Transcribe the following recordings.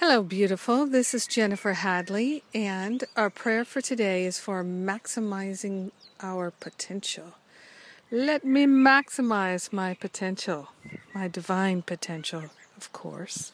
Hello, beautiful. This is Jennifer Hadley, and our prayer for today is for maximizing our potential. Let me maximize my potential, my divine potential, of course.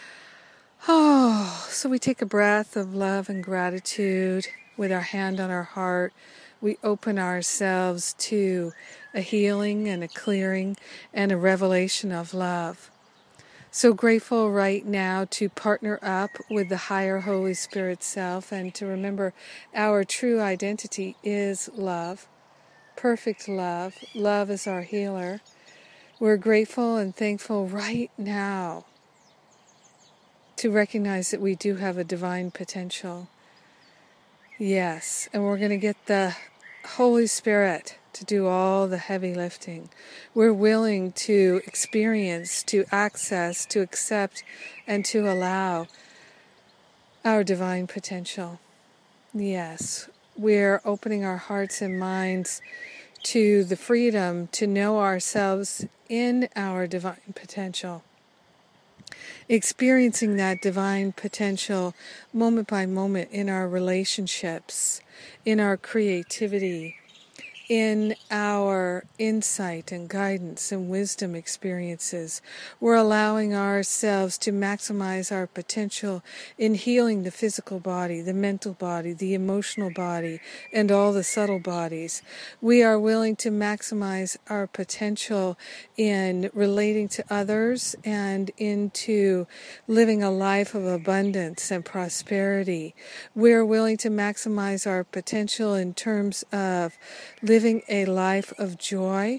So we take a breath of love and gratitude with our hand on our heart. We open ourselves to a healing and a clearing and a revelation of love. So grateful right now to partner up with the higher Holy Spirit self and to remember our true identity is love, perfect love. Love is our healer. We're grateful and thankful right now to recognize that we do have a divine potential. Yes, and we're going to get the Holy Spirit to do all the heavy lifting. We're willing to experience, to access, to accept, and to allow our divine potential. Yes, we're opening our hearts and minds to the freedom to know ourselves in our divine potential. Experiencing that divine potential moment by moment in our relationships, in our creativity, in our insight and guidance and wisdom experiences. We're allowing ourselves to maximize our potential in healing the physical body, the mental body, the emotional body, and all the subtle bodies. We are willing to maximize our potential in relating to others and into living a life of abundance and prosperity. We're willing to maximize our potential in terms of living a life of joy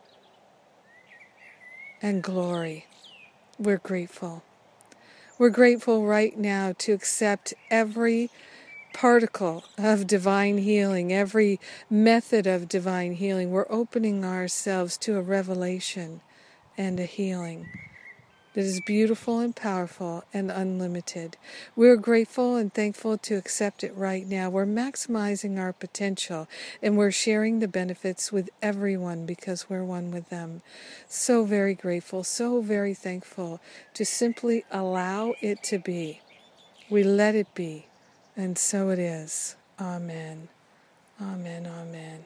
and glory. We're grateful. We're grateful right now to accept every particle of divine healing, every method of divine healing. We're opening ourselves to a revelation and a healing that is beautiful and powerful and unlimited. We're grateful and thankful to accept it right now. We're maximizing our potential and we're sharing the benefits with everyone because we're one with them. So very grateful, so very thankful to simply allow it to be. We let it be, and so it is. Amen. Amen. Amen.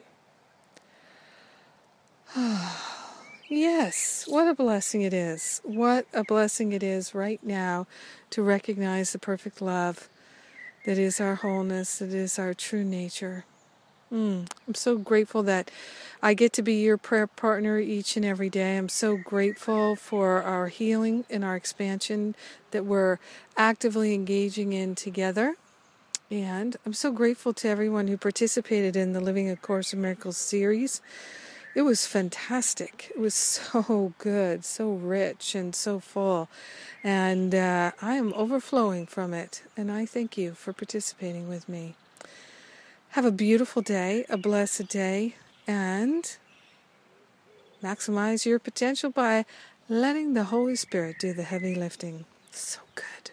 Yes, what a blessing it is. What a blessing it is right now to recognize the perfect love that is our wholeness, that is our true nature. I'm so grateful that I get to be your prayer partner each and every day. I'm so grateful for our healing and our expansion that we're actively engaging in together. And I'm so grateful to everyone who participated in the Living A Course in Miracles series. It was fantastic. It was so good, so rich, and so full. And I am overflowing from it. And I thank you for participating with me. Have a beautiful day, a blessed day, and maximize your potential by letting the Holy Spirit do the heavy lifting. So good.